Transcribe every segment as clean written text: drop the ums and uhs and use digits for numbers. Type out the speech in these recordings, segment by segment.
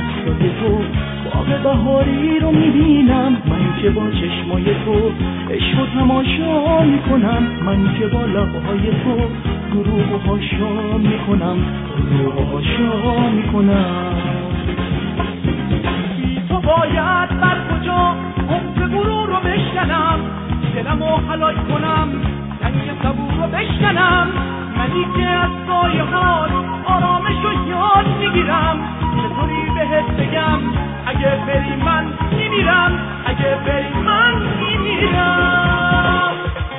دستای تو، باغ بهاری رو میبینم من که با چشمای تو، عشق و تماشا میکنم من که با لبهای تو، دروغ و حاشا میکنم، دروغ و حاشا میکنم. بی تو باید بر کجا حب غرور رو بشکنم، دلم رو حلال کنم، سنگ صبور رو بشکنم. منی که از سایه هات آرامش رو یاد میگیرم، چطوری بهت بگم اگه بری من میمیرم، اگه بری من میمیرم.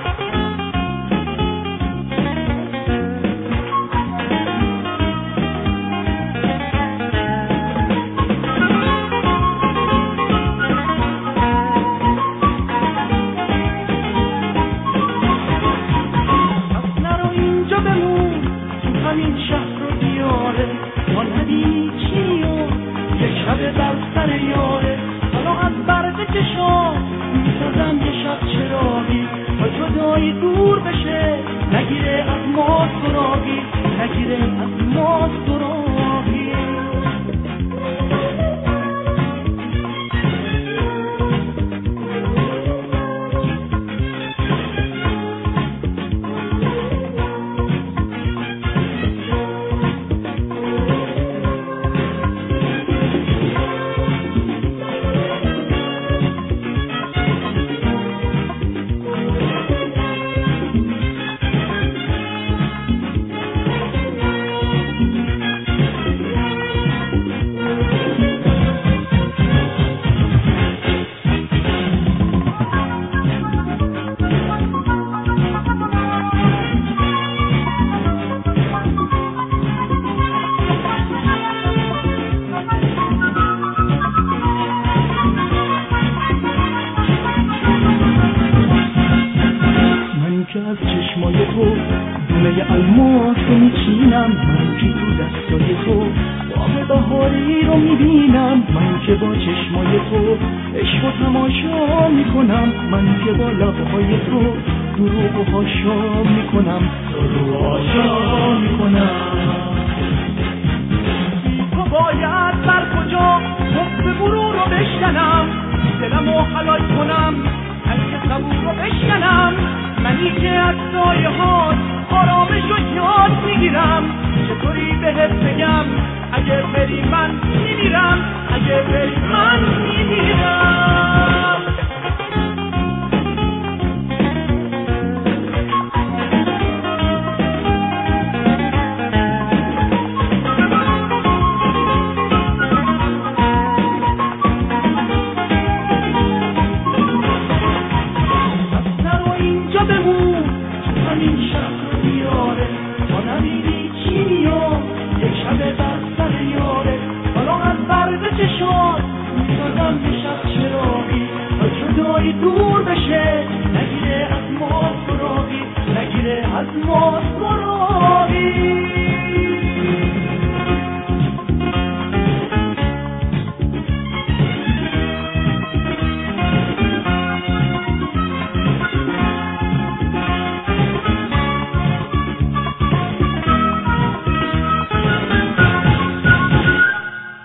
همین شهر و دیاره ما ندی چی و یک شب بر سر یاره، حالا از برد چشام میسازم یه شب چراغی تا جدایی دور بشه، نگیره از ما سراغی، نگیره از ما سراغی. که از چشمای تو دونه الماس رو میچینم، من که تو دستای تو باغ بهاری رو میبینم، من که با چشمای تو عشق و تماشا میکنم، من که با لبهای تو دروغ و حاشا میکنم، دروغ و حاشا میکنم. تو باید بر کجا حب غرور رو بشکنم، دلم رو حلال کنم، سنگ صبور رو بشکنم. منی که از سایه هات آرامش رو یاد میگیرم، چطوری بهت بگم اگه بری من میمیرم، اگه بری من میمیرم. همین شهر دیاره ما نمیری چی و یک شب بر سر یاره، حالا از برد چشات میسازم یه شب چراغی تا جدایی دور بشه، نگیره از ما سراغی، نگیره از ما سراغی.